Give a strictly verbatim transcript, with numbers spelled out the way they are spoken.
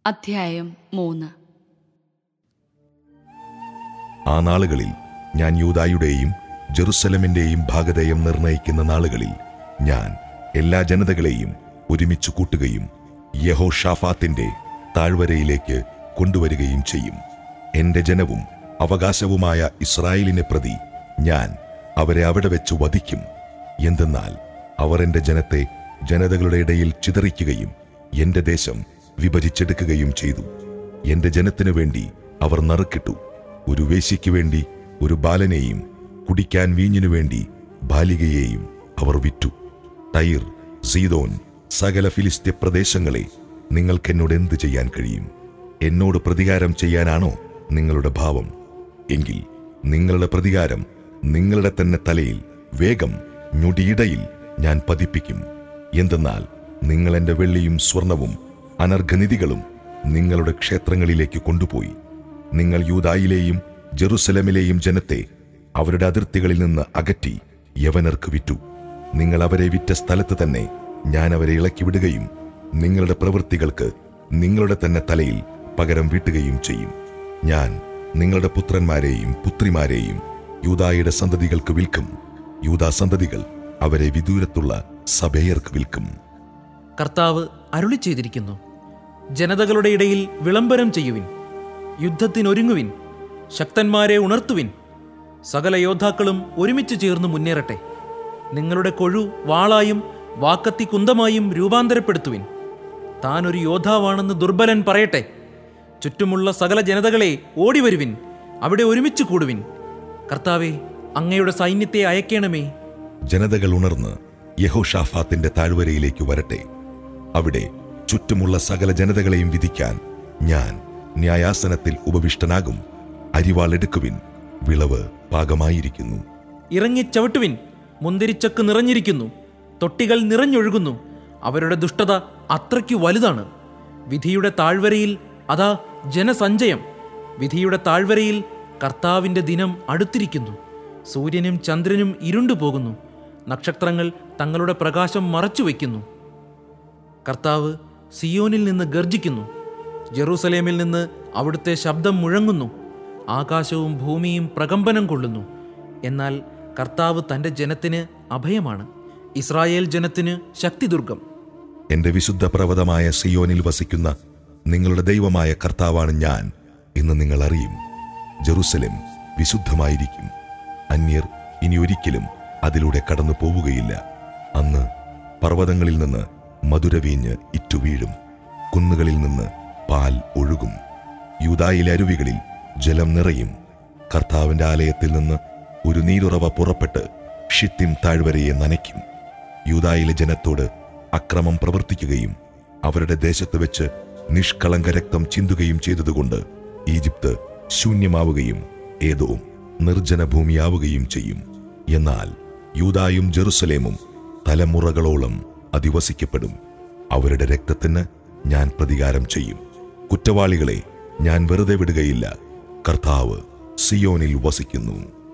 അധ്യായം മൂന്ന്. ആ നാളുകളിൽ ഞാൻ യൂദായുടെയും ജെറുസലമിന്റെയും ഭാഗധേയം നിർണയിക്കുന്ന നാളുകളിൽ ഞാൻ എല്ലാ ജനതകളെയും ഒരുമിച്ച് കൂട്ടുകയും യഹോഷാഫാത്തിന്റെ താഴ്വരയിലേക്ക് കൊണ്ടുവരികയും ചെയ്യും. എന്റെ ജനവും അവകാശവുമായ ഇസ്രായേലിനെ പ്രതി ഞാൻ അവരെ അവിടെ വെച്ച് വധിക്കും. എന്തെന്നാൽ അവർ എന്റെ ജനത്തെ ജനതകളുടെ ഇടയിൽ ചിതറിക്കുകയും എന്റെ ദേശം വിഭജിച്ചെടുക്കുകയും ചെയ്തു. എന്റെ ജനത്തിനു വേണ്ടി അവർ നറുക്കിട്ടു. ഒരു വേശ്യയ്ക്കു വേണ്ടി ഒരു ബാലനെയും കുടിക്കാൻ വീഞ്ഞിനു വേണ്ടി ബാലികയെയും അവർ വിറ്റു. തൈർ, സീദോൻ, സകല ഫിലിസ്ത്യ പ്രദേശങ്ങളെ, നിങ്ങൾക്കെന്നോട് എന്ത് ചെയ്യാൻ കഴിയും? എന്നോട് പ്രതികാരം ചെയ്യാനാണോ നിങ്ങളുടെ ഭാവം? എങ്കിൽ നിങ്ങളുടെ പ്രതികാരം നിങ്ങളുടെ തന്നെ തലയിൽ വേഗം ഞൊടിയിടയിൽ ഞാൻ പതിപ്പിക്കും. എന്തെന്നാൽ നിങ്ങൾ എന്റെ വെള്ളിയും സ്വർണവും അനർഘനിധികളും നിങ്ങളുടെ ക്ഷേത്രങ്ങളിലേക്ക് കൊണ്ടുപോയി. നിങ്ങൾ യൂദായിലെയും ജെറുസലമിലെയും ജനത്തെ അവരുടെ അതിർത്തികളിൽ നിന്ന് അകറ്റി യവനർക്ക് വിറ്റു. നിങ്ങൾ അവരെ വിറ്റ സ്ഥലത്ത് തന്നെ ഞാൻ അവരെ ഇളക്കിവിടുകയും നിങ്ങളുടെ പ്രവൃത്തികൾക്ക് നിങ്ങളുടെ തന്നെ തലയിൽ പകരം വീട്ടുകയും ചെയ്യും. ഞാൻ നിങ്ങളുടെ പുത്രന്മാരെയും പുത്രിമാരെയും യൂദായുടെ സന്തതികൾക്ക് വിൽക്കും. യൂദാ സന്തതികൾ അവരെ വിദൂരത്തുള്ള സബേയർക്ക് വിൽക്കും. കർത്താവ് അരുളി ചെയ്തിരിക്കുന്നു: ജനതകളുടെ ഇടയിൽ വിളംബരം ചെയ്യുവിൻ, യുദ്ധത്തിനൊരുങ്ങുവിൻ, ശക്തന്മാരെ ഉണർത്തുവിൻ. സകല യോദ്ധാക്കളും ഒരുമിച്ച് ചേർന്ന് മുന്നേറട്ടെ. നിങ്ങളുടെ കൊഴു വാളായും വാക്കത്തി കുന്തമായും രൂപാന്തരപ്പെടുത്തുവിൻ. താൻ ഒരു യോദ്ധാവാണെന്ന് ദുർബലൻ പറയട്ടെ. ചുറ്റുമുള്ള സകല ജനതകളെ ഓടിവരുവിൻ, അവിടെ ഒരുമിച്ച് കൂടുവിൻ. കർത്താവേ, അങ്ങയുടെ സൈന്യത്തെ അയക്കണമേ. ജനതകൾ ഉണർന്ന് യഹോഷാഫാത്തിന്റെ താഴ്വരയിലേക്ക് വരട്ടെ. അവിടെ ചുറ്റുമുള്ള സകല ജനതകളെയും വിധിക്കാൻ ഞാൻ ന്യായാസനത്തിൽ ഉപവിഷ്ടനാകും. അരിവാൾ എടുക്കുവിൻ, വിളവ് പാകമായിരിക്കുന്നു. ഇറങ്ങി ചവിട്ടുവിൻ, മുന്തിരിച്ചക്ക് നിറഞ്ഞിരിക്കുന്നു, തൊട്ടികൾ നിറഞ്ഞൊഴുകുന്നു. അവരുടെ ദുഷ്ടത അത്രയ്ക്കു വലുതാണ്. വിധിയുടെ താഴ്വരയിൽ അതാ ജനസഞ്ചയം. വിധിയുടെ താഴ്വരയിൽ കർത്താവിന്റെ ദിനം അടുത്തിരിക്കുന്നു. സൂര്യനും ചന്ദ്രനും ഇരുണ്ടുപോകുന്നു, നക്ഷത്രങ്ങൾ തങ്ങളുടെ പ്രകാശം മറച്ചുവെക്കുന്നു. കർത്താവ് സിയോനിൽ നിന്ന് ഗർജിക്കുന്നു, ജെറൂസലേമിൽ നിന്ന് അവിടുത്തെ ശബ്ദം മുഴങ്ങുന്നു. ആകാശവും ഭൂമിയും പ്രകമ്പനം കൊള്ളുന്നു. എന്നാൽ കർത്താവ് തൻ്റെ ജനത്തിന് അഭയമാണ്, ഇസ്രായേൽ ജനത്തിന് ശക്തിദുർഗം. എന്റെ വിശുദ്ധ പർവ്വതമായ സിയോനിൽ വസിക്കുന്ന നിങ്ങളുടെ ദൈവമായ കർത്താവാണ് ഞാൻ എന്ന് നിങ്ങൾ അറിയും. ജെറൂസലേം വിശുദ്ധമായിരിക്കും. അന്യർ ഇനി ഒരിക്കലും അതിലൂടെ കടന്നു പോവുകയില്ല. അന്ന് പർവ്വതങ്ങളിൽ നിന്ന് മധുരവീഞ്ഞ് ഇറ്റുവീഴും, കുന്നുകളിൽ നിന്ന് പാൽ ഒഴുകും. യൂദായിലെ അരുവികളിൽ ജലം നിറയും. കർത്താവിന്റെ ആലയത്തിൽ നിന്ന് ഒരു നീരുറവ പുറപ്പെട്ട് ഷിത്തിം താഴ്വരയെ നനയ്ക്കും. യൂദായിലെ ജനത്തോട് അക്രമം പ്രവർത്തിക്കുകയും അവരുടെ ദേശത്ത് വെച്ച് നിഷ്കളങ്ക രക്തം ചിന്തുകയും ചെയ്തതുകൊണ്ട് ഈജിപ്ത് ശൂന്യമാവുകയും ഏദോം നിർജ്ജന ഭൂമിയാവുകയും ചെയ്യും. എന്നാൽ യൂദായും ജെറുസലേമും തലമുറകളോളം അധിവസിക്കപ്പെടും. അവരുടെ രക്തത്തിന് ഞാൻ പ്രതികാരം ചെയ്യും. കുറ്റവാളികളെ ഞാൻ വെറുതെ വിടുകയില്ല. കർത്താവ് സിയോനിൽ വസിക്കുന്നു.